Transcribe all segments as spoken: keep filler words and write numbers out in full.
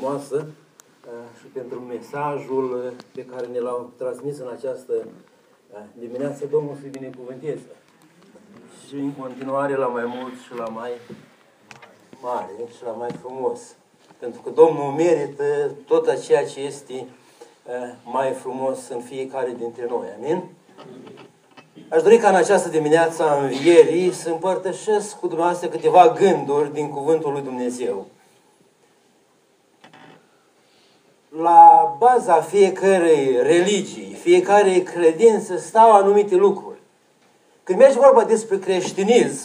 frumoasă și pentru mesajul pe care ne l-au transmis în această dimineață. Domnul să-i binecuvânteze. Și în continuare la mai mult și la mai mare și la mai frumos. Pentru că Domnul merită tot ceea ce este mai frumos în fiecare dintre noi. Amin? Aș dori ca în această dimineață a învierii să împărtășesc cu dumneavoastră câteva gânduri din Cuvântul lui Dumnezeu. La baza fiecărei religii, fiecare credință stau anumite lucruri. Când merge vorba despre creștinism,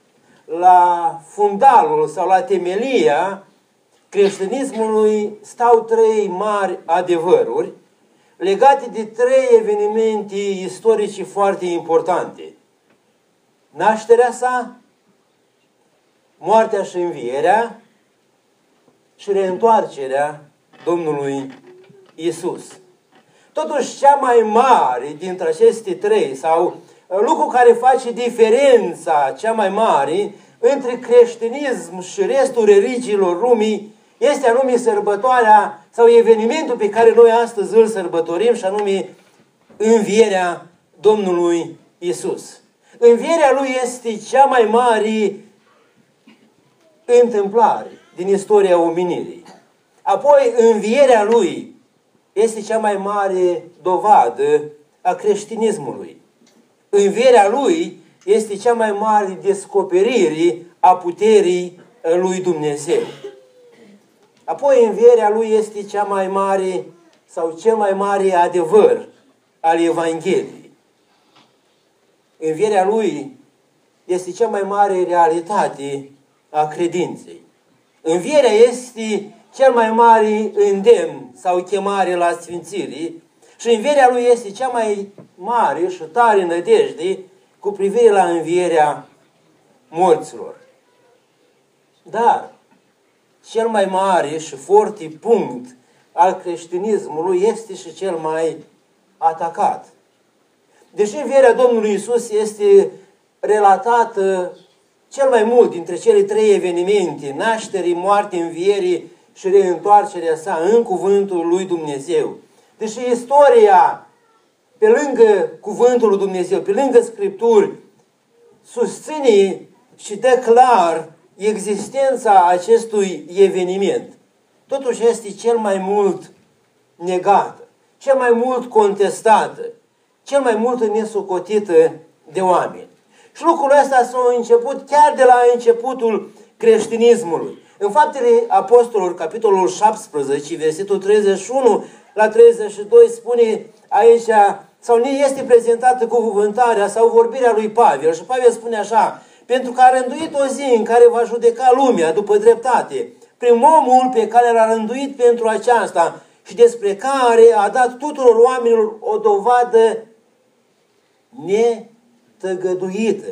la fundalul sau la temelia creștinismului stau trei mari adevăruri legate de trei evenimente istorice foarte importante. Nașterea sa, moartea și învierea și reîntoarcerea Domnului Iisus. Totuși, cea mai mare dintre aceste trei, sau lucru care face diferența cea mai mare între creștinism și restul religiilor lumii, este anume sărbătoarea sau evenimentul pe care noi astăzi îl sărbătorim, și anume învierea Domnului Iisus. Învierea Lui este cea mai mare întâmplare din istoria omenirii. Apoi, învierea Lui este cea mai mare dovadă a creștinismului. Învierea Lui este cea mai mare descoperire a puterii lui Dumnezeu. Apoi, învierea Lui este cea mai mare sau cel mai mare adevăr al Evangheliei. Învierea Lui este cea mai mare realitate a credinței. Învierea este cel mai mare îndemn sau chemare la sfințire și învierea Lui este cea mai mare și tare nădejde cu privire la învierea morților. Dar cel mai mare și foarte punct al creștinismului este și cel mai atacat. Deși învierea Domnului Iisus este relatată cel mai mult dintre cele trei evenimente, nașterii, moartea, învierii și reîntoarcerea sa în cuvântul lui Dumnezeu. Deși istoria, pe lângă cuvântul lui Dumnezeu, pe lângă Scripturi, susține și dă clar existența acestui eveniment, totuși este cel mai mult negată, cel mai mult contestată, cel mai mult nesocotită de oameni. Și lucrul ăsta s-a început chiar de la începutul creștinismului. În Faptele Apostolilor, capitolul șaptesprezece, versetul treizeci și unu la treizeci și doi, spune aici, sau ne este prezentată cuvântarea sau vorbirea lui Pavel. Și Pavel spune așa: pentru că a rânduit o zi în care va judeca lumea după dreptate, prin omul pe care l-a rânduit pentru aceasta și despre care a dat tuturor oamenilor o dovadă netăgăduită,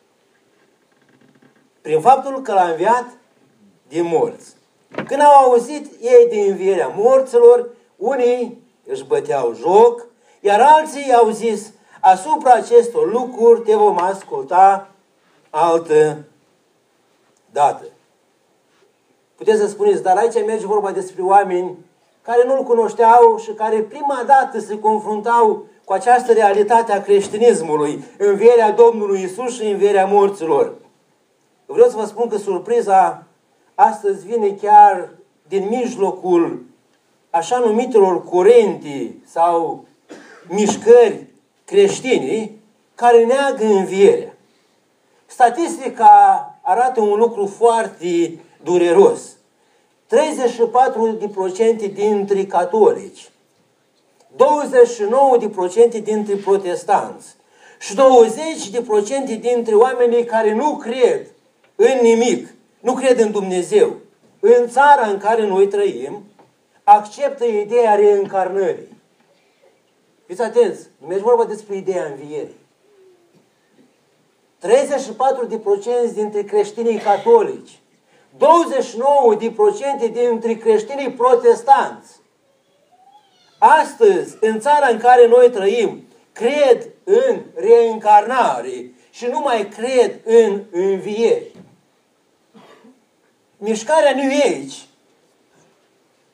prin faptul că l-a înviat din morți. Când au auzit ei de învierea morților, unii își băteau joc, iar alții au zis: asupra acestor lucruri te vom asculta altă dată. Puteți să spuneți, dar aici merge vorba despre oameni care nu-L cunoșteau și care prima dată se confruntau cu această realitate a creștinismului, învierea Domnului Iisus și învierea morților. Vreau să vă spun că surpriza astăzi vine chiar din mijlocul așa numitelor curente sau mișcări creștine care neagă învierea. Statistica arată un lucru foarte dureros. treizeci și patru la sută dintre catolici, douăzeci și nouă la sută dintre protestanți și douăzeci la sută dintre oamenii care nu cred în nimic, nu cred în Dumnezeu, în țara în care noi trăim, acceptă ideea reîncarnării. Fiți atenți, nu merge vorba despre ideea învierii. treizeci și patru la sută dintre creștinii catolici, douăzeci și nouă la sută dintre creștinii protestanți, astăzi, în țara în care noi trăim, cred în reîncarnare și nu mai cred în înviere. Mișcarea New Age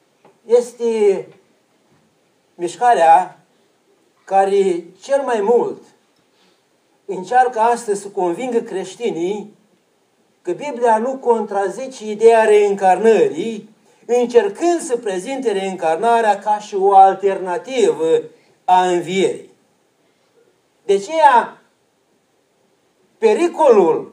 este mișcarea care cel mai mult încearcă astăzi să convingă creștinii că Biblia nu contrazice ideea reîncarnării, încercând să prezinte reîncarnarea ca și o alternativă a învierii. De aceea, pericolul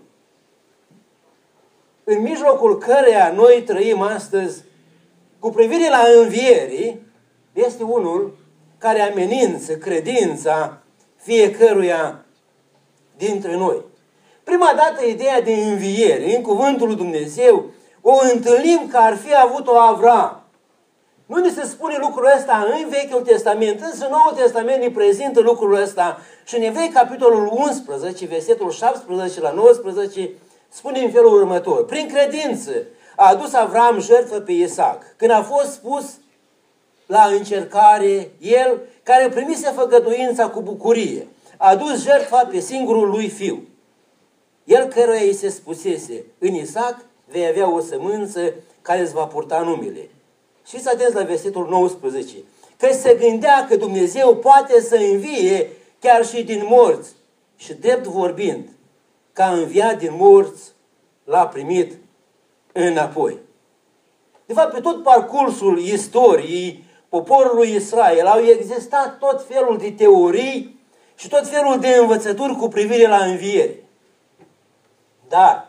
în mijlocul căreia noi trăim astăzi cu privire la înviere este unul care amenință credința fiecăruia dintre noi. Prima dată, ideea de înviere în cuvântul lui Dumnezeu o întâlnim că ar fi avut-o Avram. Nu ni se spune lucrul ăsta în Vechiul Testament, însă Noul Testament ne prezintă lucrul ăsta și în Evrei, capitolul unsprezece, versetul șaptesprezece la nouăsprezece, spune în felul următor. Prin credință a adus Avram jertfă pe Isaac, când a fost pus la încercare, el, care primise făgăduința cu bucurie, a adus jertfa pe singurul lui fiu. El căruia îi se spusese, în Isaac vei avea o sămânță care îți va purta numele. Și să atenți la versetul nouăsprezece. Că se gândea că Dumnezeu poate să învie chiar și din morți. Și drept vorbind, că a înviat din morți, l-a primit înapoi. De fapt, pe tot parcursul istoriei poporului Israel au existat tot felul de teorii și tot felul de învățături cu privire la înviere. Dar,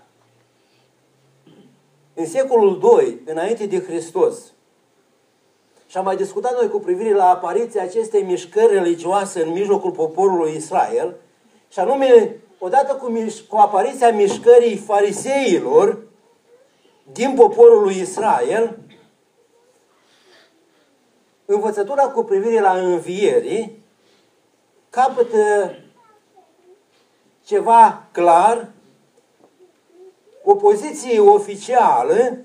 în secolul doi, înainte de Hristos, și am mai discutat noi cu privire la apariția acestei mișcări religioase în mijlocul poporului Israel, și anume, odată cu, cu apariția mișcării fariseilor din poporul lui Israel, învățătura cu privire la înviere capătă ceva clar, o poziție oficială,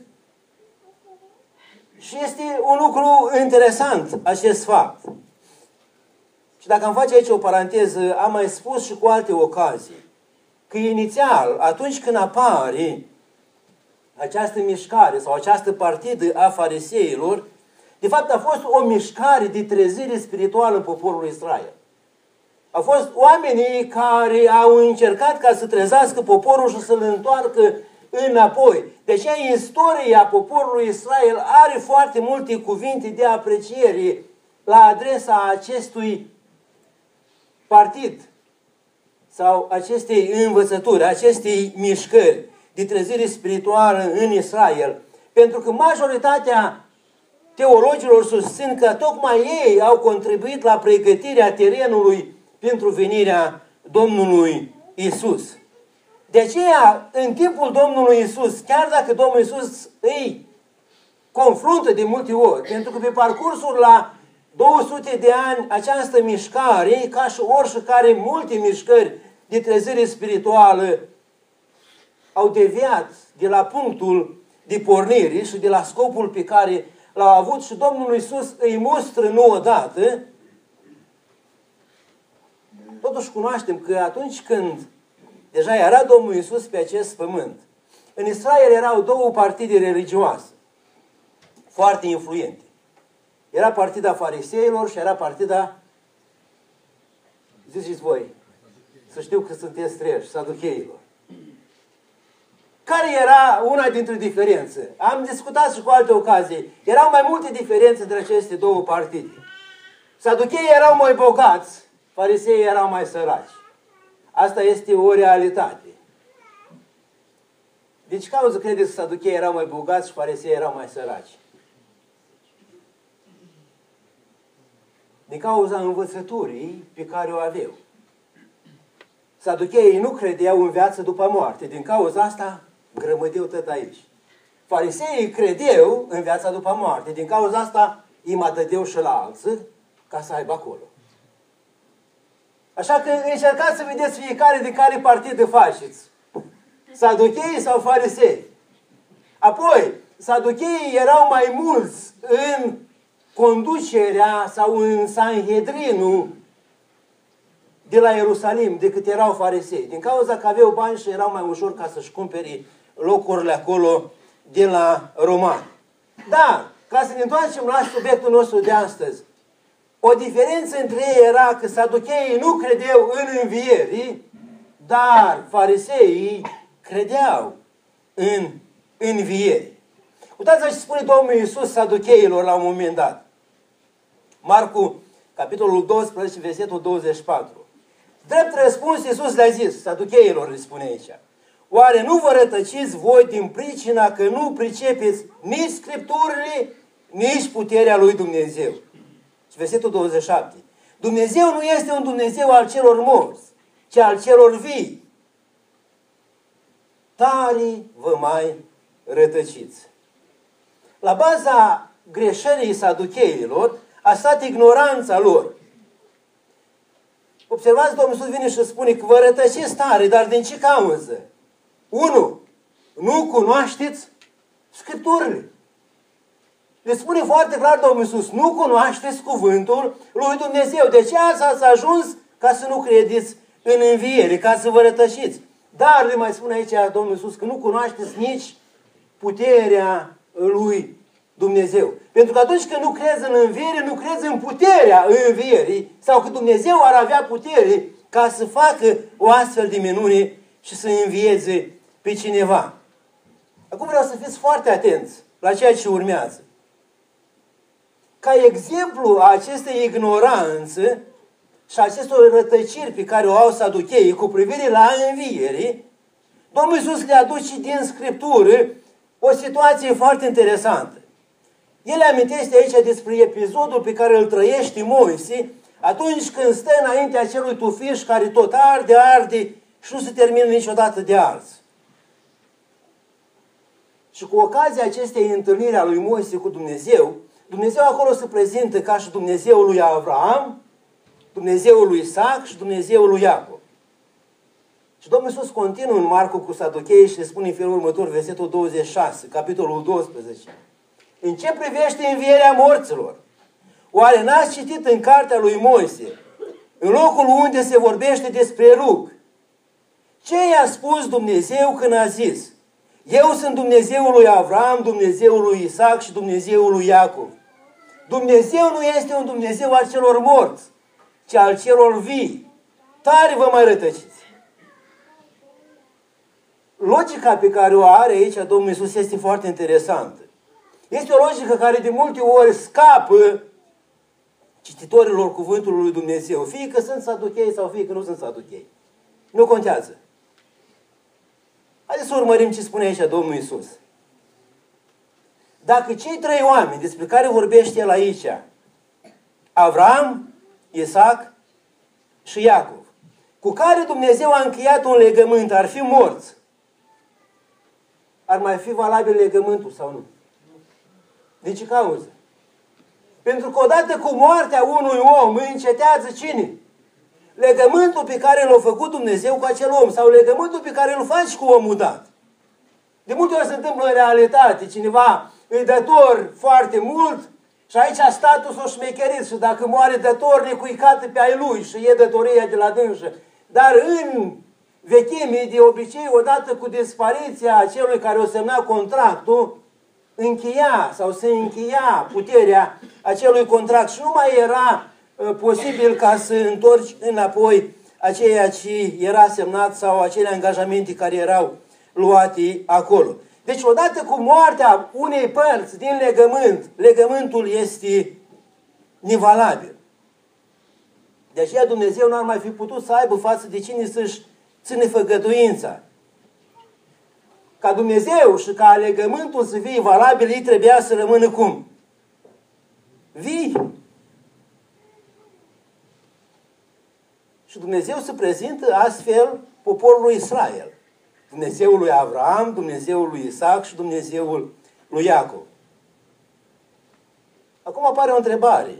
și este un lucru interesant acest fapt. Și dacă am face aici o paranteză, am mai spus și cu alte ocazii, că inițial, atunci când apare această mișcare sau această partidă a fariseilor, de fapt a fost o mișcare de trezire spirituală în poporul Israel. Au fost oamenii care au încercat ca să trezească poporul și să-l întoarcă înapoi. Deci istoria poporului Israel are foarte multe cuvinte de apreciere la adresa acestui partid sau acestei învățături, acestei mișcări de trezire spirituală în Israel. Pentru că majoritatea teologilor susțin că tocmai ei au contribuit la pregătirea terenului pentru venirea Domnului Isus. De aceea, în timpul Domnului Isus, chiar dacă Domnul Isus îi confruntă de multe ori, pentru că pe parcursul la două sute de ani această mișcare, ca și oricare multe mișcări de trezire spirituală, au deviat de la punctul de pornire și de la scopul pe care l-au avut și Domnul Iisus îi mustră nu odată. Totuși cunoaștem că atunci când deja era Domnul Iisus pe acest pământ, în Israel erau două partide religioase foarte influente. Era partida fariseilor și era partida, ziceți voi, să știu că sunteți treji, saducheilor. Care era una dintre diferențe? Am discutat și cu alte ocazii. Erau mai multe diferențe între aceste două partide. Saducheii erau mai bogați, fariseii erau mai săraci. Asta este o realitate. Deci cauză credeți că saducheii erau mai bogați și fariseii erau mai săraci? Din cauza învățăturii pe care o aveau. Saducheii nu credeau în viață după moarte. Din cauza asta grămădeau tot aici. Fariseii credeau în viața după moarte. Din cauza asta îi mă dădeau și la alții ca să aibă acolo. Așa că încercați să vedeți fiecare de care partidă faceți. Saducheii sau farisei. Apoi, saducheii erau mai mulți în conducerea sau în Sanhedrinul de la Ierusalim decât erau farisei. Din cauza că aveau bani și erau mai ușor ca să-și cumpere locurile acolo de la romani. Da, ca să ne întoarcem la subiectul nostru de astăzi. O diferență între ei era că saducheii nu credeau în învieri, dar fariseii credeau în învieri. Uitați-vă ce spune Domnul Iisus saducheilor la un moment dat. Marcu, capitolul doisprezece, versetul douăzeci și patru. Drept răspuns, Iisus le-a zis, saducheilor îi spune aici, oare nu vă rătăciți voi din pricina că nu pricepeți nici Scripturile, nici puterea lui Dumnezeu? Și versetul douăzeci și șapte. Dumnezeu nu este un Dumnezeu al celor morți, ci al celor vii. Tare vă mai rătăciți. La baza greșelii saducheilor a stat ignoranța lor. Observați, Domnul Iisus vine și spune că vă rătăciți tare, dar din ce cauză? Unu, nu cunoașteți Scripturile. Le spune foarte clar Domnul Iisus, nu cunoașteți cuvântul lui Dumnezeu. De ce ați ajuns ca să nu credeți în înviere, ca să vă rătăciți? Dar le mai spune aici Domnul Iisus că nu cunoașteți nici puterea lui Dumnezeu. Pentru că atunci când nu crezi în înviere, nu crezi în puterea învierii, sau că Dumnezeu ar avea putere ca să facă o astfel de minune și să învieze pe cineva. Acum vreau să fiți foarte atenți la ceea ce urmează. Ca exemplu a acestei ignoranțe și acestor rătăciri pe care o au saducheii cu privire la înviere, Domnul Iisus le aduce din Scriptură o situație foarte interesantă. El amintește aici despre episodul pe care îl trăiește Moise atunci când stă înaintea acelui tufiș care tot arde, arde și nu se termină niciodată de ars. Și cu ocazia acestei întâlniri a lui Moise cu Dumnezeu, Dumnezeu acolo se prezintă ca și Dumnezeul lui Avram, Dumnezeul lui Isaac și Dumnezeul lui Iacov. Și Domnul Iisus continuă în Marcu cu saducheii și le spune în felul următor, versetul douăzeci și șase, capitolul doisprezece. În ce privește învierea morților? Oare n-ați citit în cartea lui Moise, în locul unde se vorbește despre rug? Ce i-a spus Dumnezeu când a zis, eu sunt Dumnezeul lui Avram, Dumnezeul lui Isaac și Dumnezeul lui Iacov. Dumnezeu nu este un Dumnezeu al celor morți, ci al celor vii. Tare vă mai rătăciți. Logica pe care o are aici Domnul Iisus este foarte interesantă. Este o logică care de multe ori scapă cititorilor cuvântului lui Dumnezeu. Fie că sunt saduchei sau fie că nu sunt saduchei. Nu contează. Haideți să urmărim ce spune aici Domnul Iisus. Dacă cei trei oameni despre care vorbește el aici, Avram, Isaac și Iacov, cu care Dumnezeu a încheiat un legământ, ar fi morți, ar mai fi valabil legământul sau nu? De ce cauză? Pentru că odată cu moartea unui om încetează cine? Legământul pe care l-a făcut Dumnezeu cu acel om sau legământul pe care îl faci cu omul dat. De multe ori se întâmplă în realitate. Cineva îi dator foarte mult și aici statul s-o șmecherit și dacă moare datornicul îi cată pe ai lui și e datoria de la dânsă. Dar în vechime, de obicei, odată cu dispariția celui care o semna contractul, încheia sau se încheia puterea acelui contract și nu mai era uh, posibil ca să întorci înapoi a ceea ce era semnat sau acele angajamente care erau luate acolo. Deci odată cu moartea unei părți din legământ, legământul este nevalabil. De aceea Dumnezeu n-ar mai fi putut să aibă față de cine să-și ține făgăduința. Ca Dumnezeu și ca legământul să fie valabil, ei trebuia să rămână cum? Vii. Și Dumnezeu se prezintă astfel poporului Israel. Dumnezeul lui Avram, Dumnezeul lui Isaac și Dumnezeul lui Iacov. Acum apare o întrebare.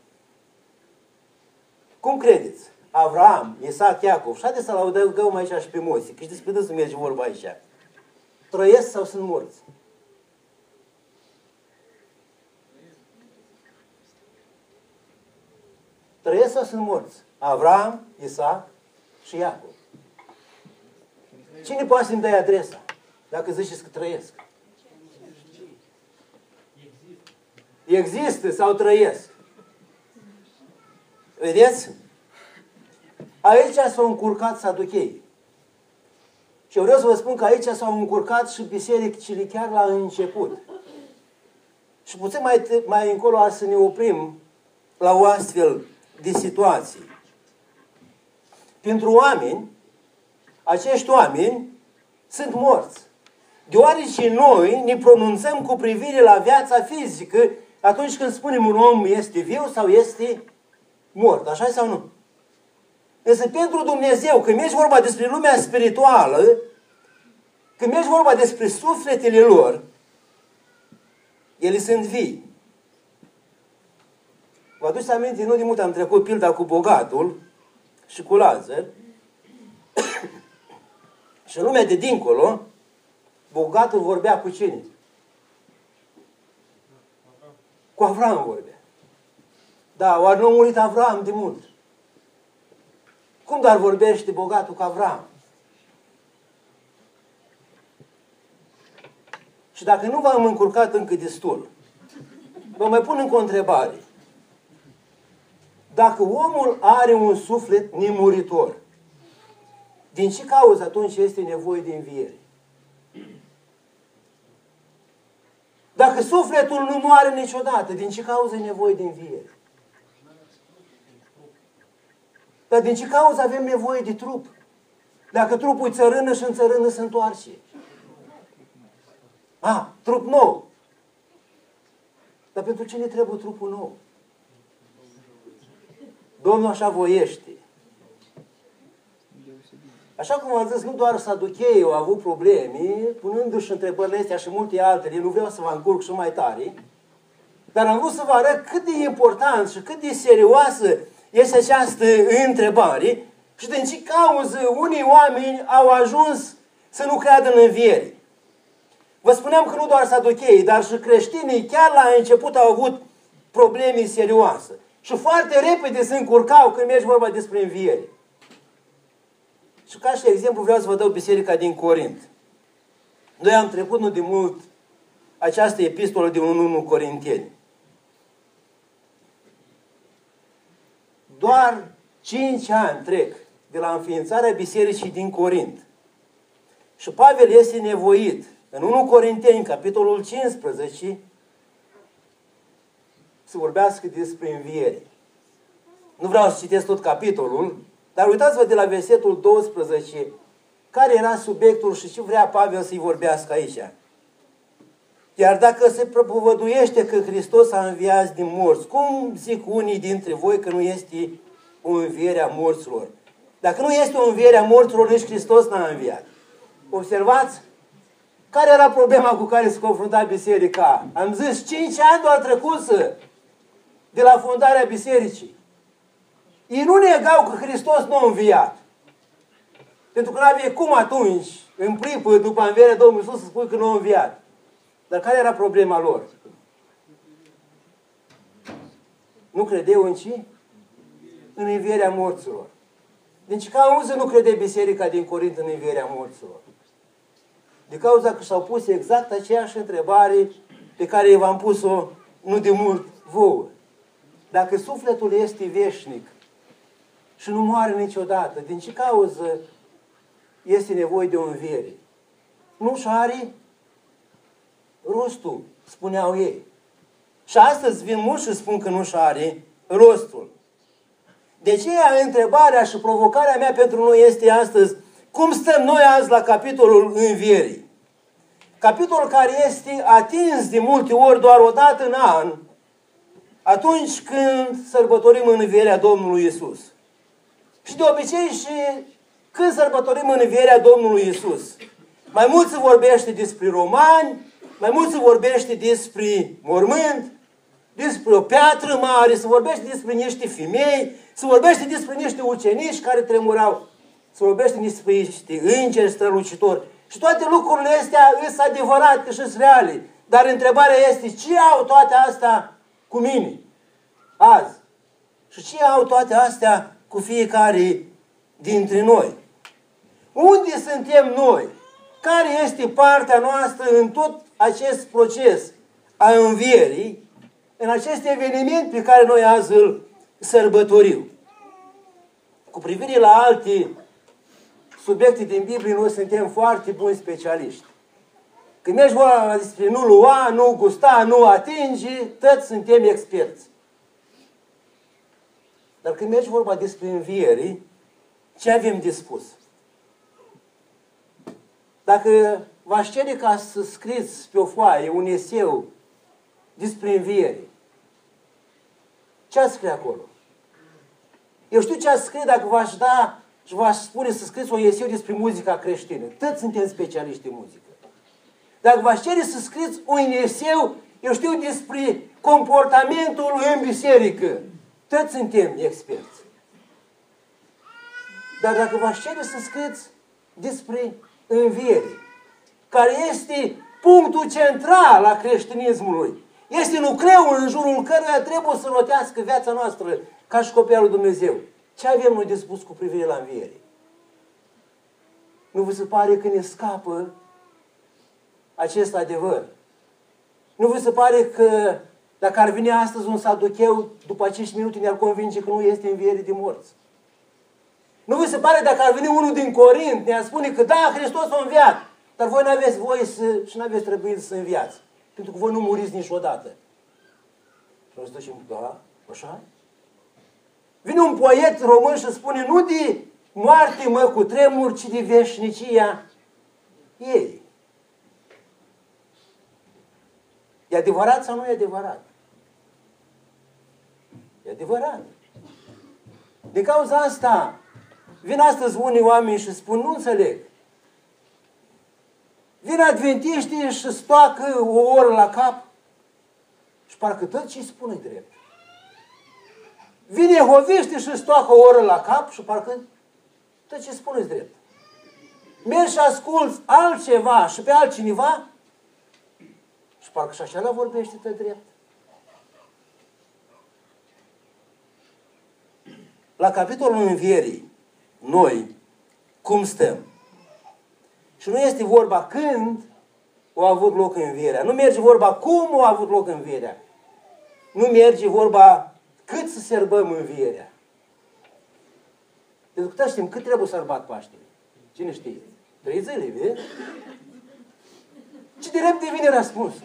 Cum credeți? Avram, Isaac, Iacov. Și haideți să-l audăgăm aici și pe Moise, că și despre dânsul merge vorba aici. Trăiesc sau sunt morți? Trăiesc sau sunt morți? Avram, Isaac și Iacov. Cine poate să-mi dai adresa? Dacă ziceți că trăiesc. există sau trăiesc. Vedeți? Aici s-au încurcat saducheii. Și eu vreau să vă spun că aici s-au încurcat și bisericile chiar la început. Și puțin mai, mai încolo ar să ne oprim la o astfel de situație. Pentru oameni, acești oameni sunt morți. Deoarece noi ne pronunțăm cu privire la viața fizică atunci când spunem un om este viu sau este mort. Așa sau nu? Însă pentru Dumnezeu, când mergi vorba despre lumea spirituală, când mergi vorba despre sufletele lor, ele sunt vii. Vă aduceți aminte, nu de mult am trecut pilda cu bogatul și cu Lazar. Și în lumea de dincolo, bogatul vorbea cu cine? Cu Avram vorbea. Da, oare nu a murit Avram de mult? Cum doar vorbește bogatul cu Avram? Și dacă nu v-am încurcat încă destul, vă mai pun încă o întrebare. Dacă omul are un suflet nemuritor, din ce cauză atunci este nevoie de înviere? Dacă sufletul nu moare niciodată, din ce cauză e nevoie de înviere? Dar din ce cauză avem nevoie de trup? Dacă trupul e țărână și în țărână se întoarce. A, trup nou. Dar pentru ce ne trebuie trupul nou? Domnul așa voiește. Așa cum am zis, nu doar saducheii au avut probleme, punându-și întrebările astea și multe altele, nu vreau să vă încurc și mai tare, dar am vrut să vă arăt cât de important și cât de serioasă este această întrebare și din ce cauză unii oameni au ajuns să nu creadă în înviere. Vă spuneam că nu doar saducheii, dar și creștinii chiar la început au avut probleme serioase. Și foarte repede se încurcau când mergi vorba despre înviere. Și ca și exemplu vreau să vă dau biserica din Corint. Noi am trecut nu de mult această epistolă de unu Corinteni. Doar cinci ani trec de la înființarea bisericii din Corint. Și Pavel este nevoit în unu Corinteni, capitolul cincisprezece, să vorbească despre înviere. Nu vreau să citesc tot capitolul, dar uitați-vă de la versetul doisprezece, care era subiectul și ce vrea Pavel să-i vorbească aici. Iar dacă se propovăduiește că Hristos a înviat din morți, cum zic unii dintre voi că nu este o înviere a morților? Dacă nu este o înviere a morților, nici Hristos n-a înviat. Observați? Care era problema cu care se confrunta biserica? Am zis, cinci ani doar trecusă de la fondarea bisericii. Ei nu negau că Hristos nu a înviat. Pentru că nu avea cum atunci, în pripă, după învierea Domnului Iisus, să spui că nu a înviat. Dar care era problema lor? Nu credeau în ce? În învierea morților. Deci cauză nu crede biserica din Corint în învierea morților? De cauza că și-au pus exact aceeași întrebare pe care v-am pus-o nu de mult vouă. Dacă sufletul este veșnic și nu moare niciodată, din ce cauză este nevoie de o înviere? Nu-și are rostul, spuneau ei. Și astăzi vin mulți și spun că nu-și are rostul. De aceea întrebarea și provocarea mea pentru noi este astăzi, cum stăm noi azi la capitolul învierii? Capitolul care este atins de multe ori doar o dată în an, atunci când sărbătorim învierea Domnului Iisus. Și de obicei și când sărbătorim învierea Domnului Iisus, mai mult se vorbește despre romani, mai mult se vorbește despre mormânt, despre o piatră mare, se vorbește despre niște femei, se vorbește despre niște ucenici care tremurau, se vorbește despre niște îngeri strălucitori. Și toate lucrurile astea sunt adevărate și sunt reale. Dar întrebarea este, ce au toate astea cu mine azi? Și ce au toate astea cu fiecare dintre noi? Unde suntem noi? Care este partea noastră în tot acest proces a învierii, în acest eveniment pe care noi azi îl sărbătorim. Cu privire la alte subiecte din Biblie, noi suntem foarte buni specialiști. Când mergi vorba despre nu lua, nu gusta, nu atinge, toți suntem experți. Dar când mergi vorba despre înviere, ce avem de spus? Dacă v-aș cere ca să scriți pe o foaie un eseu despre înviere, ce ați scrie acolo? Eu știu ce ați scrie dacă v-aș da și v-aș spune să scrieți un eseu despre muzica creștină. Toți suntem specialiști în muzică. Dacă v-aș cere să scrieți un eseu, eu știu, despre comportamentul în biserică, toți suntem experți. Dar dacă v-aș cere să scrieți despre înviere, care este punctul central al creștinismului, este nucleul în jurul căruia trebuie să rotească viața noastră ca și copiii lui Dumnezeu. Ce avem noi de spus cu privire la înviere? Nu vă se pare că ne scapă acest adevăr? Nu vă se pare că dacă ar veni astăzi un saducheu, după cinci minute ne-ar convinge că nu este înviere de morți? Nu vă se pare dacă ar veni unul din Corint, ne-ar spune că da, Hristos a înviat, dar voi nu aveți voie să, și nu aveți trebuit să înviați, pentru că voi nu muriți niciodată. Și noi zicem, da, așa? Vine un poet român și spune, nu de moarte mă cu tremur, ci de veșnicia ei. E adevărat sau nu e adevărat? E adevărat. Din cauza asta, vin astăzi unii oameni și spun, nu înțeleg. Vin adventiștii și stoacă o oră la cap și parcă tot ce-i spune drept. Vin jehoviștii și stoacă o oră la cap și parcă tot ce spune drept. Mergi și asculți altceva și pe altcineva și parcă și așa la vorbește tot drept. La capitolul învierii, noi, cum stăm? Și nu este vorba când a avut loc învierea. Nu merge vorba cum a avut loc învierea. Nu merge vorba cât să sărbăm învierea. Pentru că știm cât trebuie să sărbat Paștele. Cine știe? Trei zile, vezi? Ce de repede vine răspunsul?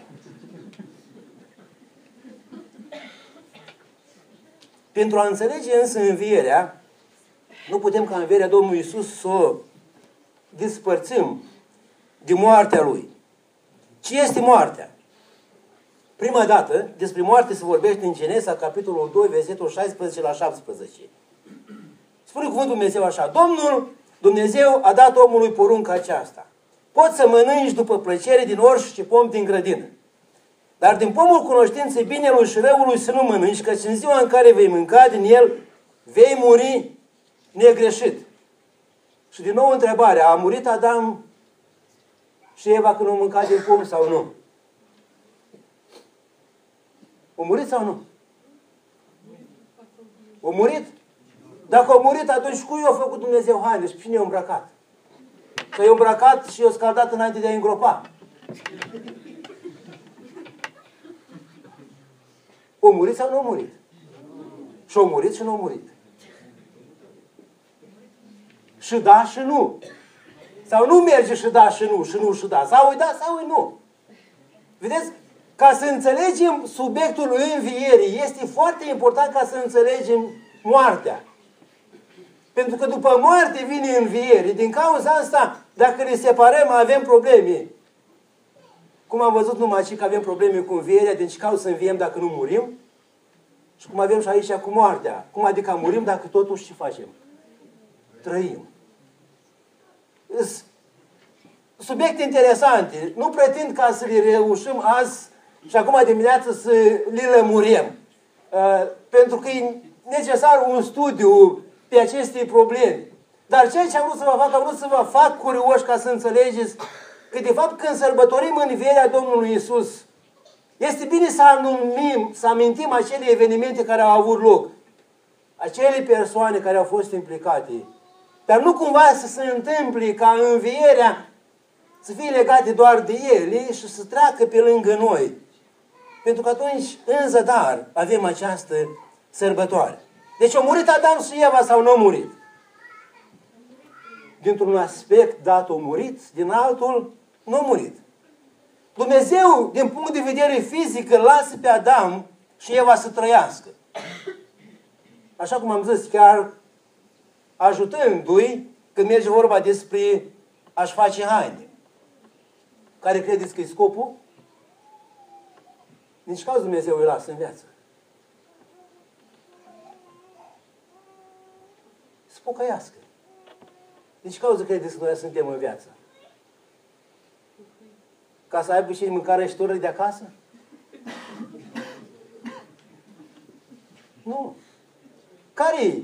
Pentru a înțelege însă învierea, nu putem ca învierea Domnului Iisus să o despărțim de moartea Lui. Ce este moartea? Prima dată, despre moarte se vorbește în Genesa, capitolul doi, versetul șaisprezece la șaptesprezece. Spune cuvântul Dumnezeu așa, Domnul Dumnezeu a dat omului porunca aceasta. Poți să mănânci după plăcere din orice pom din grădină. Dar din pomul cunoștinței binelui și răului să nu mănânci, căci în ziua în care vei mânca din el, vei muri negreșit. Și din nou întrebarea, a murit Adam și Eva când au mâncat din pom sau nu? A murit sau nu? A murit? Dacă a murit, atunci cui i-a făcut Dumnezeu haine și cine i-a îmbrăcat? Că i-a îmbrăcat și i-a scaldat înainte de a îngropa. A murit sau nu a murit? Și a murit și nu a murit. Și da și nu. Sau nu merge și da și nu, și nu și da. Sau e da sau e nu. Vedeți? Ca să înțelegem subiectul învierii, este foarte important ca să înțelegem moartea. Pentru că după moarte vine înviere. Din cauza asta, dacă ne separăm, avem probleme. Cum am văzut numai aici că avem probleme cu învierea, deci cau să înviem dacă nu murim. Și cum avem și aici cu moartea. Cum adică murim dacă totuși ce facem? Trăim. Subiecte interesante. Nu pretind ca să le reușim azi și acum dimineață să le lămurim. Uh, pentru că e necesar un studiu pe aceste probleme. Dar ceea ce am vrut să vă fac, am vrut să vă fac curioși ca să înțelegeți că de fapt când sărbătorim învierea Domnului Iisus, este bine să anumim, să amintim acele evenimente care au avut loc. Acele persoane care au fost implicate. Dar nu cumva să se întâmple ca învierea să fie legate doar de ele și să treacă pe lângă noi. Pentru că atunci, în zadar, avem această sărbătoare. Deci a murit Adam și Eva sau nu a murit? Dintr-un aspect dat a murit, din altul nu a murit. Dumnezeu, din punct de vedere fizic, îl lasă pe Adam și Eva să trăiască. Așa cum am zis, chiar ajutându-i când merge vorba despre a-și face haine. Care credeți că e scopul? Nici cauza Dumnezeu îi lasă în viață. Să pocăiască. Nici cauza credeți că noi suntem în viață? Ca să aibă și mâncare și torări de acasă? Nu. Care e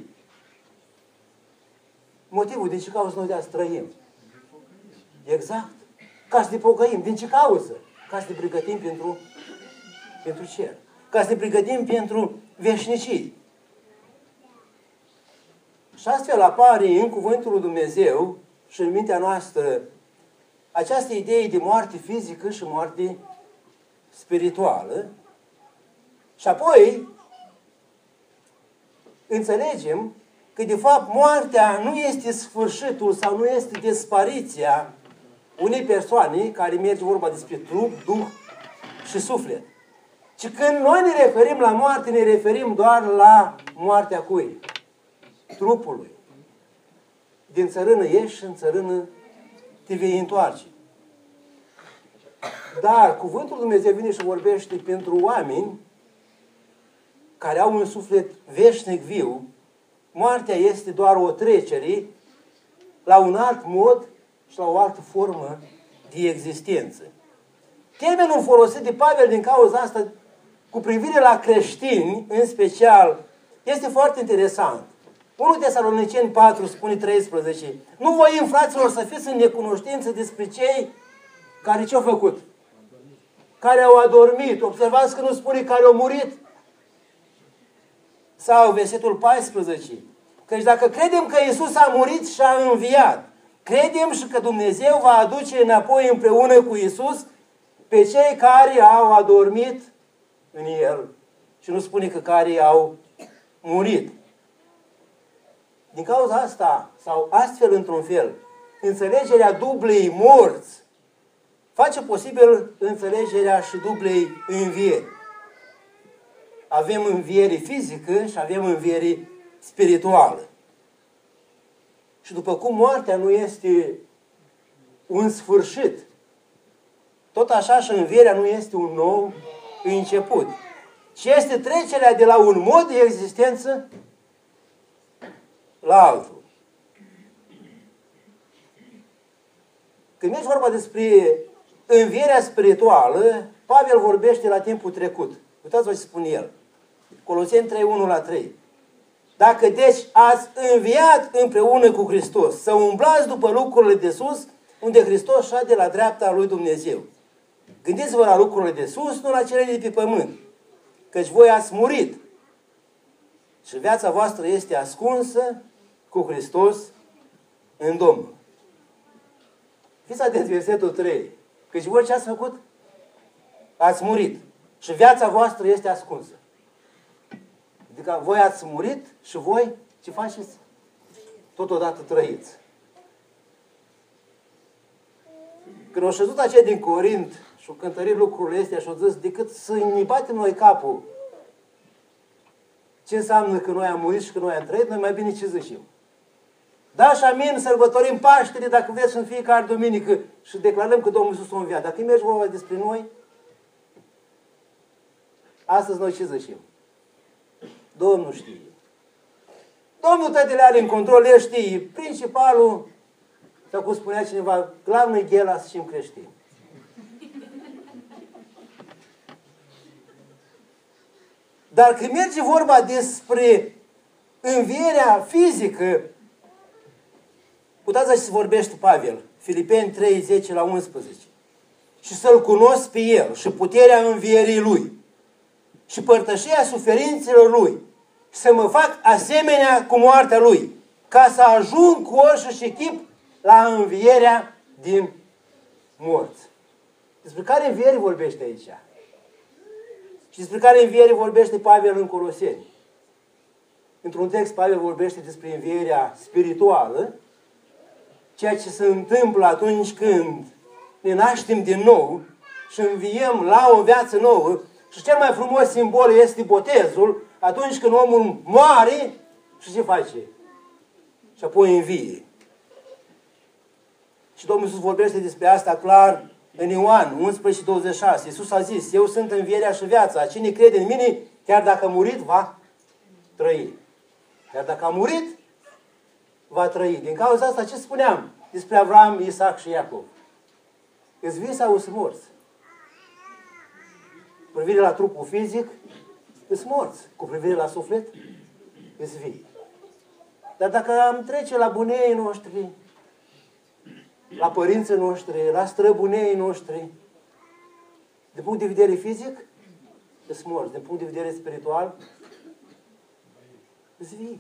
motivul din ce cauză noi de azi trăim? Exact. Ca să ne pocăim. Din ce cauză? Ca să ne pregătim pentru, pentru cer. Ca să ne pregătim pentru veșnicii. Și astfel apare în cuvântul lui Dumnezeu și în mintea noastră această idee de moarte fizică și moarte spirituală. Și apoi înțelegem că de fapt moartea nu este sfârșitul sau nu este dispariția unei persoane care merge vorba despre trup, duh și suflet. Ci când noi ne referim la moarte, ne referim doar la moartea cui? Trupului. Din țărână ieși și în țărână te vei întoarce. Dar cuvântul Dumnezeu vine și vorbește pentru oameni care au un suflet veșnic viu. Moartea este doar o trecere la un alt mod și la o altă formă de existență. Termenul folosit de Pavel din cauza asta cu privire la creștini, în special, este foarte interesant. unu Tesaloniceni patru spune treisprezece. Nu voim, fraților, să fiți în necunoștință despre cei care ce-au făcut? Care au adormit. Observați că nu spune care au murit. Sau versetul paisprezece. Căci dacă credem că Iisus a murit și a înviat, credem și că Dumnezeu va aduce înapoi împreună cu Iisus pe cei care au adormit în El. Și nu spune că care au murit. Din cauza asta, sau astfel într-un fel, înțelegerea dublei morți face posibil înțelegerea și dublei învieri. Avem înviere fizică și avem înviere spirituală. Și după cum moartea nu este un sfârșit, tot așa și învierea nu este un nou început, ci este trecerea de la un mod de existență la altul. Când mergi vorba despre învierea spirituală, Pavel vorbește la timpul trecut. Uitați-vă ce spune el. Coloseni trei, unu la trei. Dacă deci ați înviat împreună cu Hristos, să umblați după lucrurile de sus, unde Hristos șade la dreapta lui Dumnezeu. Gândiți-vă la lucrurile de sus, nu la cele de pe pământ. Căci voi ați murit și viața voastră este ascunsă cu Hristos în Domnul. Fiți atenți, versetul trei. Căci voi ce ați făcut? Ați murit. Și viața voastră este ascunsă. Adică voi ați murit și voi ce faceți? Totodată trăiți. Când au șezut aceia din Corint și au cântărit lucrurile astea și au zis, decât să ne batem noi capul ce înseamnă că noi am murit și că noi am trăit, noi mai bine ce zicem. Da, și amin, sărbătorim Paștele, dacă vreți, în fiecare duminică și declarăm că Domnul Iisus a înviat. Dacă îi mergi vorba despre noi, astăzi noi ce zicem? Domnul știe. Domnul tătele are în control, El știe. Principalul, sau cum spunea cineva, glavnul ghela să știm creștini. Dar când merge vorba despre învierea fizică, uitați-vă ce se vorbește Pavel, Filipeni trei, zece la unsprezece. Și să-L cunosc pe El și puterea învierii Lui și părtășia suferințelor Lui și să mă fac asemenea cu moartea Lui, ca să ajung cu orice și chip la învierea din morți. Despre care înviere vorbește aici? Și despre care înviere vorbește Pavel în Coloseni. Într-un text, Pavel vorbește despre învierea spirituală, ceea ce se întâmplă atunci când ne naștem din nou și înviem la o viață nouă. Și cel mai frumos simbol este botezul, atunci când omul moare și ce face? Și apoi învie. Și Domnul Iisus vorbește despre asta clar în Ioan unsprezece douăzeci și șase. Iisus a zis, eu sunt învierea și viața. Cine crede în mine, chiar dacă a murit, va trăi. Chiar dacă a murit, va trăi. Din cauza asta, ce spuneam despre Avram, Isaac și Iacov? Îți vii sau îți morți? Cu privire la trupul fizic, îți morți. Cu privire la suflet, îți vii. Dar dacă am trece la buneii noștri, la părinții noștri, la străbuneii noștri, din punct de vedere fizic, îți morți. Din punct de vedere spiritual, îți vii.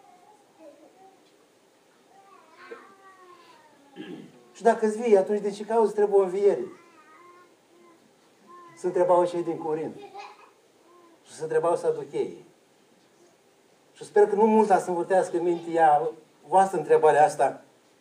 Și dacă îți vii, atunci de ce cauză trebuie o înviere? Se întrebau cei din Corint. Și se întrebau saducheii. Și sper că nu multa să învârtească mintea voastră întrebarea asta.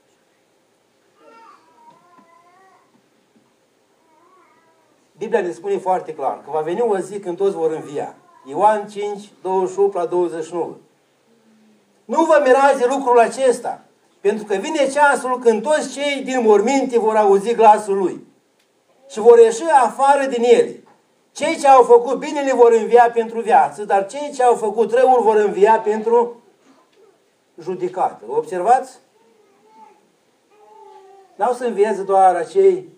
Biblia ne spune foarte clar că va veni o zi când toți vor învia. Ioan cinci, douăzeci și opt la douăzeci și nouă. Nu vă mirați de lucrul acesta, pentru că vine ceasul când toți cei din morminte vor auzi glasul lui și vor ieși afară din ele. Cei ce au făcut binele vor învia pentru viață, dar cei ce au făcut răul vor învia pentru judecată. Observați? N-au să învieze doar acei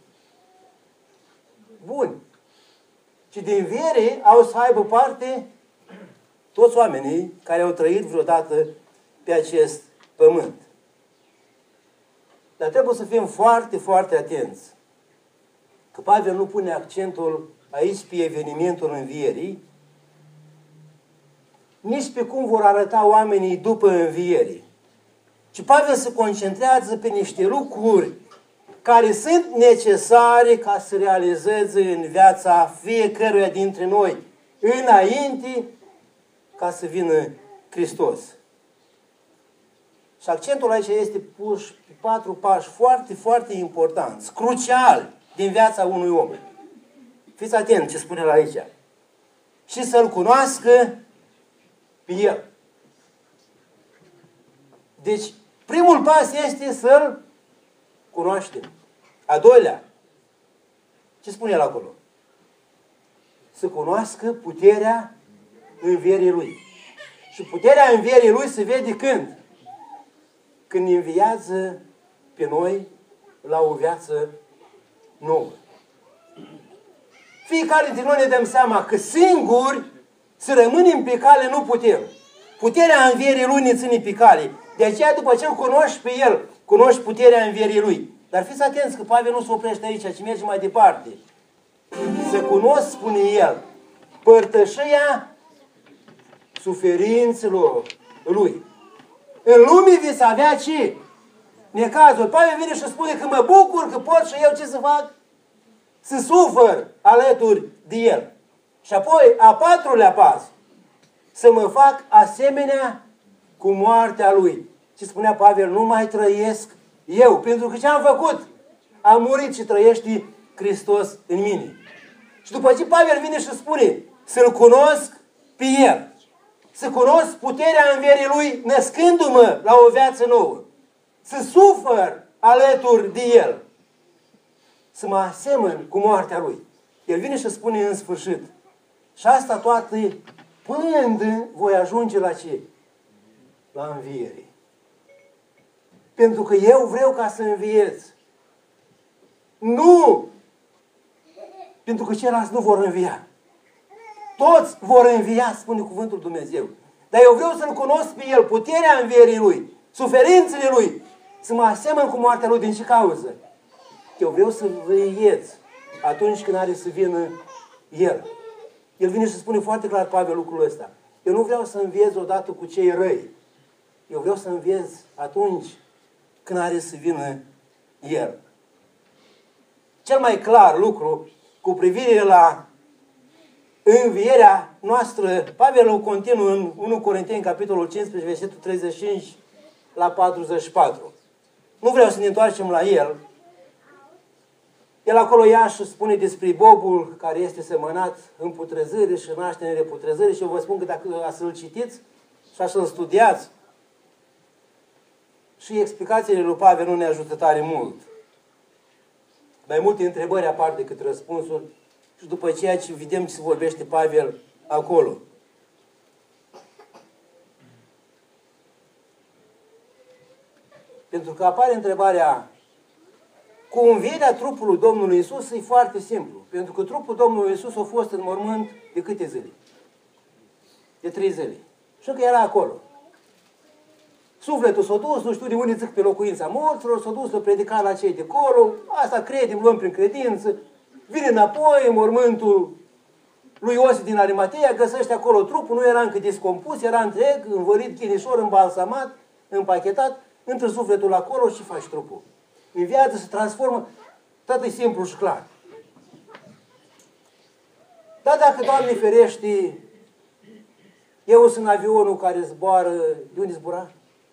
buni, ci din înviere au să aibă parte toți oamenii care au trăit vreodată pe acest pământ. Dar trebuie să fim foarte, foarte atenți. Că Pavel nu pune accentul aici pe evenimentul învierii, nici pe cum vor arăta oamenii după înviere. Ci Pavel se concentrează pe niște lucruri care sunt necesare ca să realizeze în viața fiecăruia dintre noi, înainte ca să vină Hristos. Și accentul aici este pus pe patru pași foarte, foarte importanți, cruciali din viața unui om. Fiți atenți ce spune la aici. Și să-L cunoască pe El. Deci, primul pas este să-L cunoaștem. A doilea, ce spune el acolo? Să cunoască puterea învierii Lui. Și puterea învierii Lui se vede când? Când înviază pe noi la o viață nouă. Fiecare dintre noi ne dăm seama că singuri să rămânem pe cale nu putem. Puterea învierii Lui ne ține pe cale. De aceea, după ce îl cunoști pe El, cunoști puterea învierii Lui. Dar fiți atenți că Pavel nu se oprește aici, ci merge mai departe. Să cunosc, spune el, părtășia suferințelor Lui. În lume veți avea ce? Necazuri. Pavel vine și spune că mă bucur că pot și eu ce să fac? Să sufăr alături de El. Și apoi, a patrulea pas, să mă fac asemenea cu moartea Lui. Ce spunea Pavel, nu mai trăiesc eu, pentru că ce am făcut? Am murit și trăiește Hristos în mine. Și după ce Pavel vine și spune, să-L cunosc pe El, să cunosc puterea învierii Lui, născându-mă la o viață nouă, să sufăr alături de El, să mă asemăn cu moartea Lui. El vine și spune în sfârșit, și asta toate până voi ajunge la ce? La înviere. Pentru că eu vreau ca să înviez. Nu! Pentru că ceilalți nu vor învia. Toți vor învia, spune cuvântul Dumnezeu. Dar eu vreau să-L cunosc pe El, puterea învierii Lui, suferințele Lui, să mă asemăn cu moartea Lui. Din ce cauză? Eu vreau să înviez atunci când are să vină El. El vine și spune foarte clar, Pavel, lucrul ăsta. Eu nu vreau să înviez odată cu cei răi. Eu vreau să înviez atunci când are să vină El. Cel mai clar lucru cu privire la învierea noastră, Pavel o continuă în unu Corinteni, capitolul cincisprezece, versetul treizeci și cinci la patruzeci și patru. Nu vreau să ne întoarcem la el. El acolo ia și spune despre bobul care este semănat în putrezire și naște în reputrezire și eu vă spun că dacă să-l citiți și să-l studiați, și explicațiile lui Pavel nu ne ajută tare mult. Mai multe întrebări apar decât răspunsuri și după ceea ce vedem ce se vorbește Pavel acolo. Pentru că apare întrebarea, cu învierea trupului Domnului Iisus e foarte simplu. Pentru că trupul Domnului Iisus a fost în mormânt de câte zile? De trei zile. Și că era acolo. Sufletul s-a dus, nu știu de unde zic pe locuința morților, s-a dus, l-a predicat la cei de acolo, asta credem, luăm prin credință, vine înapoi în mormântul lui Iosif din Arimatea, găsește acolo trupul, nu era încă descompus, era întreg, învălit, chinișor, îmbalsamat, împachetat, intră sufletul acolo și faci trupul. În viață se transformă, tot e simplu și clar. Dar dacă, Doamne ferește, eu sunt în avionul care zboară, de unde zbura?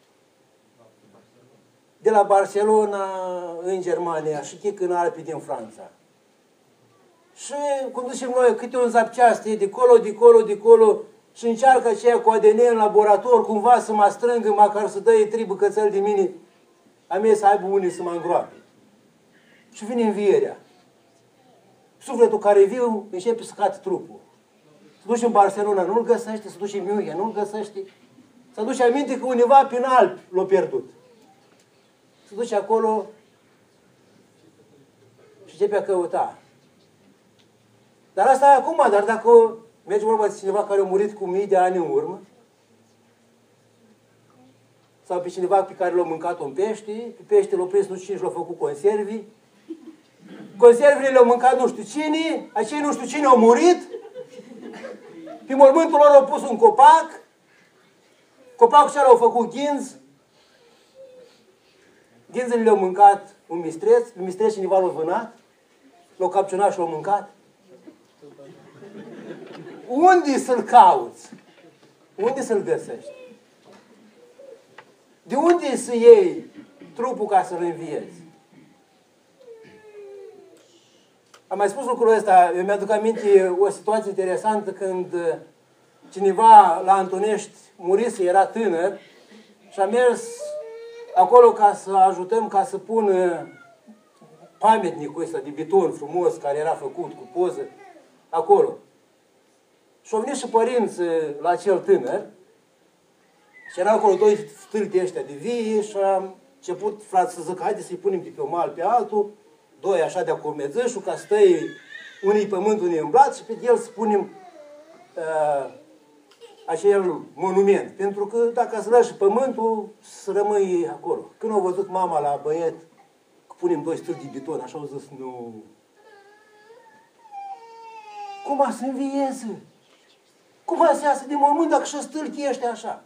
De la Barcelona în Germania și chic în Alpi din Franța. Și cum zicem noi, câte un zapceast, de colo, de colo, de colo, și încearcă aceea cu A D N în laborator, cumva să mă strângă, măcar să dă trei bucățări de mine, a mie să aibă unii să mă îngroape. Și vine învierea. Sufletul care e viu începe să cate trupul. Se duce în Barcelona, nu-l găsește, se duce în München, nu-l găsește. Se duce aminte că undeva prin Alpi l-a pierdut. Se duce acolo și începe a căuta. Dar asta e acum, dar dacă merge vorba de cineva care a murit cu mii de ani în urmă, sau pe cineva pe care l-a mâncat un pește, pe pește l-a prins nu știu cine și l-a făcut conservi, conservele le-au mâncat nu știu cine, acei nu știu cine au murit, pe mormântul lor au pus un copac, copacul ăsta l-au făcut ghinzi, ghinzele le-au mâncat un mistreț, un mistreț cineva l-a vânat, l-a capționat și l-a mâncat. Unde să-l cauți? Unde să-l găsești? De unde să iei trupul ca să-l înviezi? Am mai spus lucrul ăsta, eu mi-aduc aminte o situație interesantă când cineva la Antonești murise, era tânăr și a mers acolo ca să ajutăm ca să pună pametnicul ăsta de beton frumos care era făcut cu poză acolo. Și au venit și părinți la acel tânăr și erau acolo doi stâlpi ăștia de vie și am început, frate, să zic, haide să-i punem de pe un mal pe altul, doi așa de-a curmețășul, ca să tăi unii pământ, unii în blat și pe el să punem uh, acel monument. Pentru că dacă să lași pământul, să rămâi acolo. Când au văzut mama la băiet că punem doi stâlpi de beton, așa au zis, nu. Cum a să învieze? Cum a să iasă din mormânt dacă și stâlpii ăștia așa?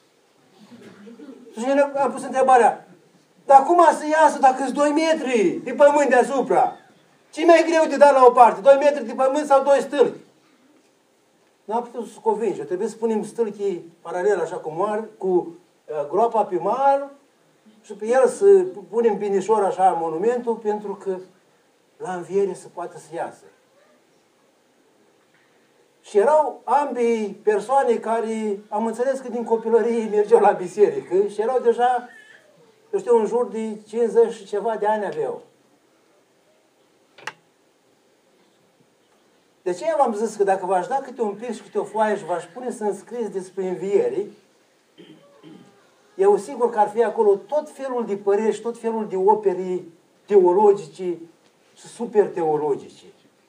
Și el a pus întrebarea, dar cum a să iasă dacă sunt doi metri de pământ deasupra? Ce mai greu de dat la o parte? doi metri de pământ sau doi stâlpi? Nu am putut să convinge. Trebuie să punem stâlpii paralel așa cu, mar, cu uh, groapa pe mar și pe el să punem binișor așa monumentul pentru că la înviere se poate să iasă. Și erau ambii persoane care, am înțeles că din copilărie mergeau la biserică și erau deja, eu știu, în jur de cincizeci și ceva de ani aveau. De aceea v-am zis că dacă v-aș da câte un pic și câte o foaie și v-aș pune să înscrieți despre înviere, eu sigur că ar fi acolo tot felul de păreri și tot felul de opere teologice și super teologice.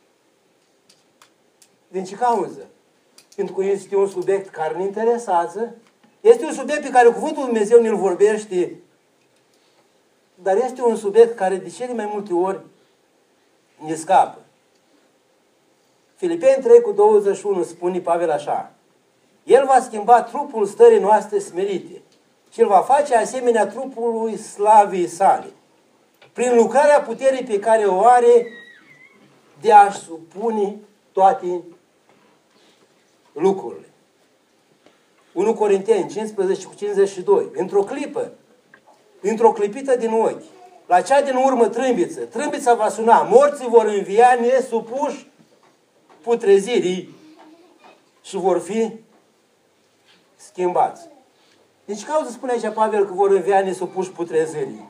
Din ce cauză? Pentru că este un subiect care ne interesează, este un subiect pe care Cuvântul Lui Dumnezeu ne-l vorbește, dar este un subiect care de cele mai multe ori ne scapă. Filipeni trei cu douăzeci și unu spune Pavel așa, El va schimba trupul stării noastre smerite și îl va face asemenea trupului slavii sale, prin lucrarea puterii pe care o are de a-și supune toate lucrurile. unu Corinteni cincisprezece cu cincizeci și doi. Într-o clipă, într-o clipită din ochi, la cea din urmă trâmbiță, trâmbița va suna, morții vor învia nesupuși putrezirii și vor fi schimbați. Deci cauză spune aici Pavel că vor învia nesupuși putrezirii?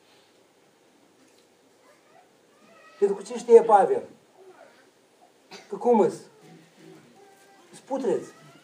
Pentru că ce știe Pavel? Că cum îs? Îți putreți.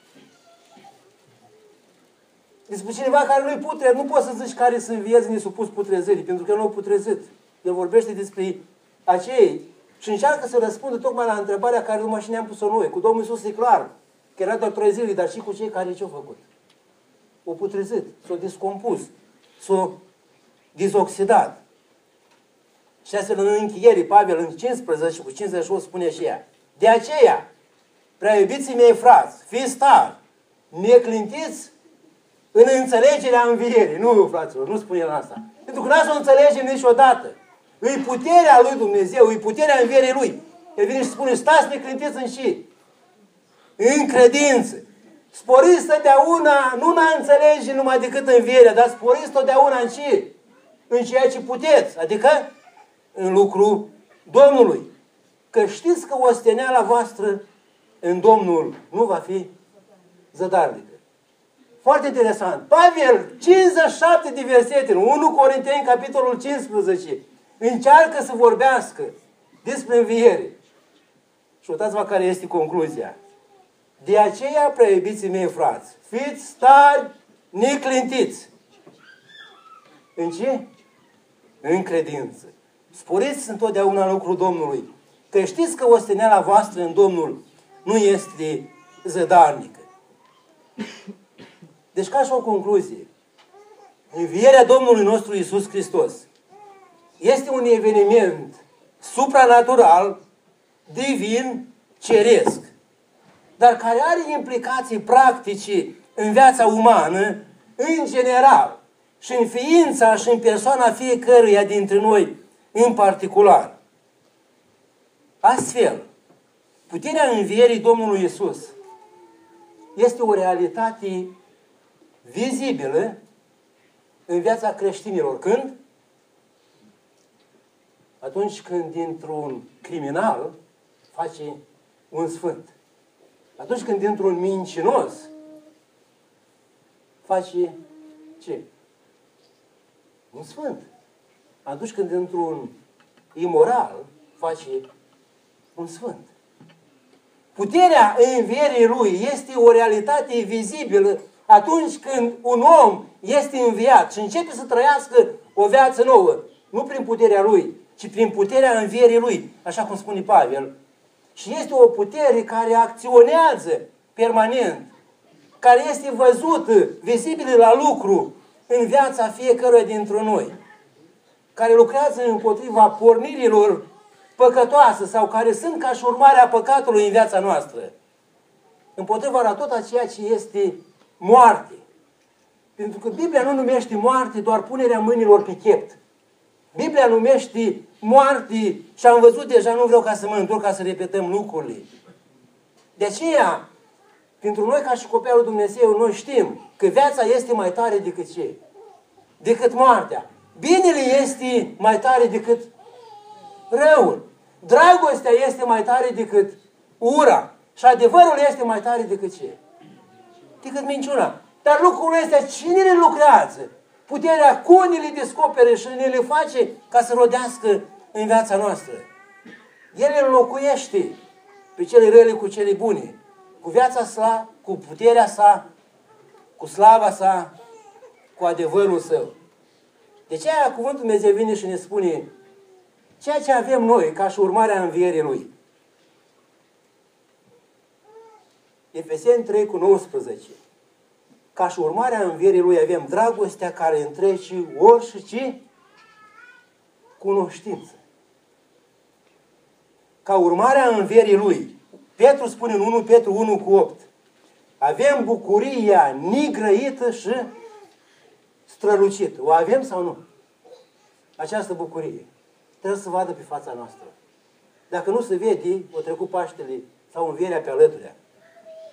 Despre cineva care nu-i putred, nu poți să zici care să învieze nesupus putrezării, pentru că nu au putrezit. El vorbește despre acei și încearcă să răspundă tocmai la întrebarea care numai și ne-am pus-o noi. Cu Domnul Iisus e clar că era doar trei zile, dar și cu cei care ce-au făcut. O putrezit, s-au descompus, s-au dizoxidat. Și astfel în încheiere, Pavel în cincisprezece cu cincizeci și opt spune și ea: de aceea, prea iubiții mei frați, fiți tari, neclintiți în înțelegerea învierii. Nu, fraților, nu spune el asta. Pentru că n-a să o înțelegem niciodată. Îi puterea lui Dumnezeu, îi puterea învierii lui. El vine și spune: stați neclintiți în și? În credință. Sporiți totdeauna, nu n-a înțelege numai decât învierea, dar sporiți totdeauna în și? În ceea ce puteți. Adică în lucru Domnului. Că știți că osteneala voastră în Domnul nu va fi zădarnică. Foarte interesant. Pavel, cincizeci și șapte de versete, în unu Corinteni, capitolul cincisprezece, încearcă să vorbească despre înviere. Și uitați-vă care este concluzia. De aceea, prea iubiții mei frați, fiți tari, neclintiți. În ce? În credință. Sporiți întotdeauna lucrul Domnului. Că știți că osteneala voastră în Domnul nu este zădarnică. Deci, ca și o concluzie, învierea Domnului nostru Iisus Hristos este un eveniment supranatural, divin, ceresc, dar care are implicații practice în viața umană, în general, și în ființa și în persoana fiecăruia dintre noi, în particular. Astfel, puterea învierii Domnului Iisus este o realitate vizibilă în viața creștinilor. Când? Atunci când dintr-un criminal face un sfânt. Atunci când dintr-un mincinos face ce? Un sfânt. Atunci când dintr-un imoral face un sfânt. Puterea învierii lui este o realitate vizibilă atunci când un om este înviat și începe să trăiască o viață nouă. Nu prin puterea lui, ci prin puterea învierii lui, așa cum spune Pavel. Și este o putere care acționează permanent, care este văzută, vizibilă la lucru în viața fiecăruia dintre noi, care lucrează împotriva pornirilor păcătoase sau care sunt ca și urmare a păcatului în viața noastră. Împotriva la tot aceea ce este moarte. Pentru că Biblia nu numește moarte doar punerea mâinilor pe chept. Biblia numește moarte și am văzut deja, nu vreau ca să mă întorc ca să repetăm lucrurile. De aceea, pentru noi ca și copii al lui Dumnezeu, noi știm că viața este mai tare decât ce? Decât moartea. Binele este mai tare decât răul. Dragostea este mai tare decât ura. Și adevărul este mai tare decât ce? Decât minciuna. Dar lucrurile astea, cine le lucrează? Puterea cui le descopere și ne le face ca să rodească în viața noastră? El le înlocuiește pe cele rele cu cele bune. Cu viața sa, cu puterea sa, cu slava sa, cu adevărul său. De aceea cuvântul Dumnezeu vine și ne spune ceea ce avem noi ca și urmarea învierii Lui. Efeseni trei cu nouăsprezece. Ca și urmarea învierii Lui avem dragostea care întrece ori și ce? Cunoștință. Ca urmarea învierii Lui, Petru spune în unu Petru unu cu opt, avem bucuria nigrăită și strălucită. O avem sau nu? Această bucurie trebuie să vadă pe fața noastră. Dacă nu se vede, o trecut Paștele sau învierea pe alăturea.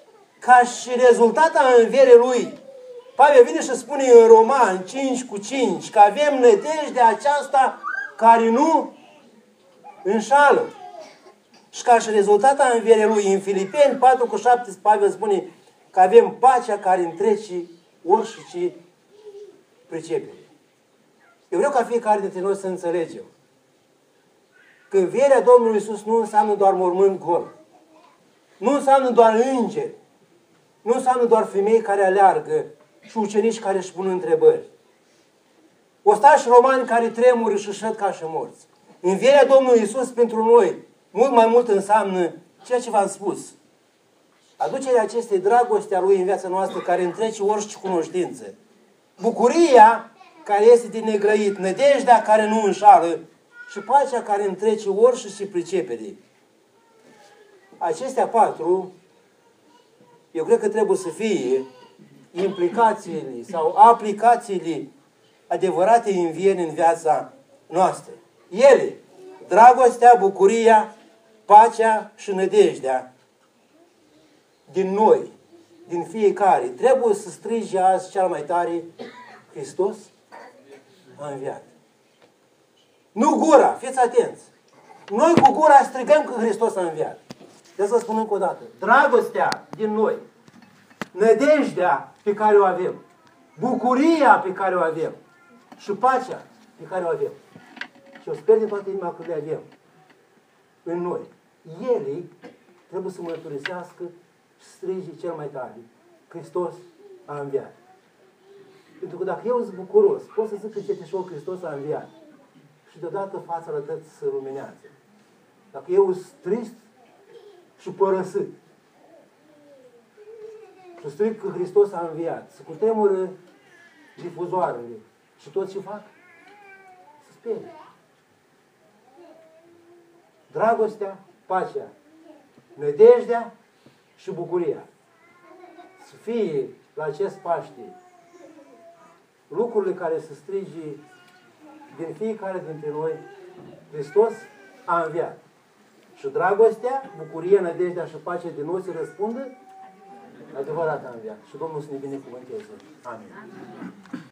ca și rezultat al învierii Lui. Pavel vine și spune în Roman cinci cu cinci că avem nădejdea aceasta care nu înșală. Și ca și rezultat al învierii Lui, în Filipeni patru cu șapte, Pavel spune că avem pacea care întrece orice pricepere. Eu vreau ca fiecare dintre noi să înțelegem că învierea Domnului Iisus nu înseamnă doar mormânt gol. Nu înseamnă doar îngeri. Nu înseamnă doar femei care aleargă și ucenici care își pun întrebări. Ostași romani care tremură și șăd ca și morți. Învierea Domnului Iisus pentru noi mult mai mult înseamnă ceea ce v-am spus. Aducerea acestei dragoste a Lui în viața noastră care întrece orice cunoștință. Bucuria care este din negrăit, nădejdea care nu înșală și pacea care întrece orice pricepere. Acestea patru, eu cred că trebuie să fie implicațiile sau aplicațiile adevărate învieri în viața noastră. Ele, dragostea, bucuria, pacea și nădejdea din noi, din fiecare, trebuie să strige azi cel mai tare: Hristos a înviat. Nu gura, fiți atenți. Noi cu gura strigăm că Hristos a înviat. Trebuie să spun încă o dată. Dragostea din noi, nădejdea pe care o avem, bucuria pe care o avem și pacea pe care o avem. Și eu sper din toată inima că le avem în noi. Ele trebuie să mărturisească și strige cel mai tare: Hristos a înviat. Pentru că dacă eu sunt bucuros, pot să zic că ceteșor Hristos a înviat. Și deodată fața la tăți se luminează. Dacă eu sunt trist și părăsit și strig că Hristos a înviat, să cutremură difuzoarele și tot ce fac, să sperie. Dragostea, pacea, nădejdea și bucuria. Să fie la acest Paște lucrurile care să strige din fiecare dintre noi: Hristos a înviat. Și dragostea, bucuria, nădejdea și pacea din noi să răspundă: adevărat a înviat. Și Domnul să ne binecuvânteze. Amin.